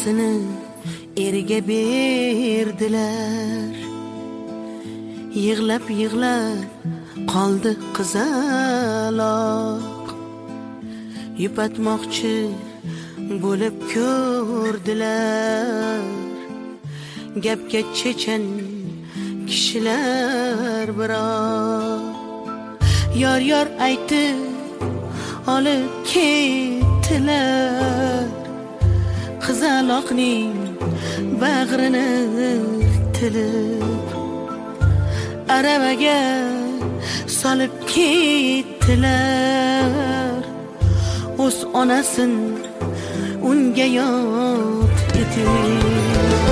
onasini eriga berdilar. Yig'lab qoldi qizaloq. Yupatmoqchi bo'lib ko'rdilar. Gapga chechan kishilar biroq. Yor aytib olib ketdilar. Qizaloqning bag'rini tilib aravaga solib ketdilar. O'z onasin unga yod etib.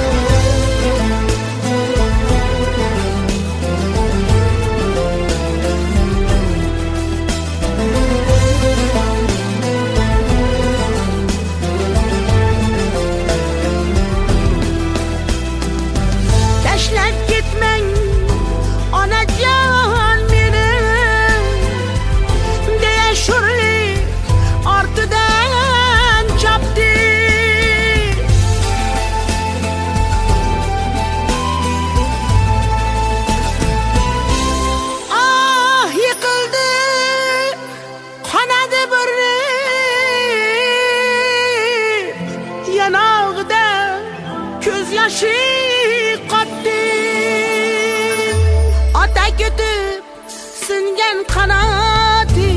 Singan qanoti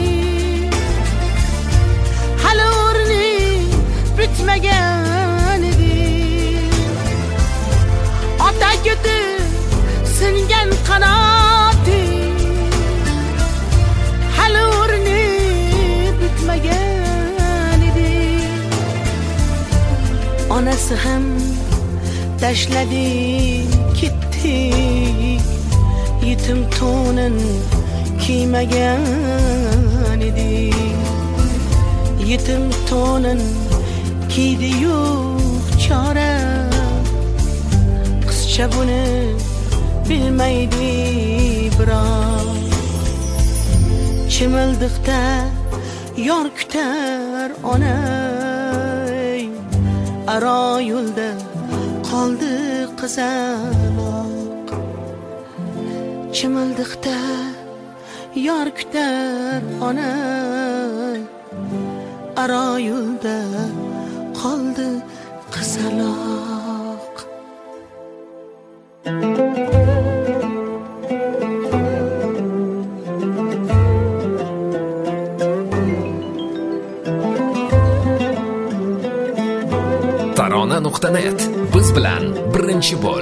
hali o'rni bitmagan edi. Ota ketib singan qanoti hali o'rni bitmagan edi. Onasi ham tashladi ketdi. Yetim to'nin kiymagan edi. Yetim to'nin kiydi yo'q chora. Qizcha buni bilmaydi biroq. Chimildiqda yor kutar ona. Aro yo'lda qoldi qizaloq. Chimildiqda yor kutar ona. Aro yo'lda qoldi qizaloq. Tarona.net biz bilan birinchi bo'l.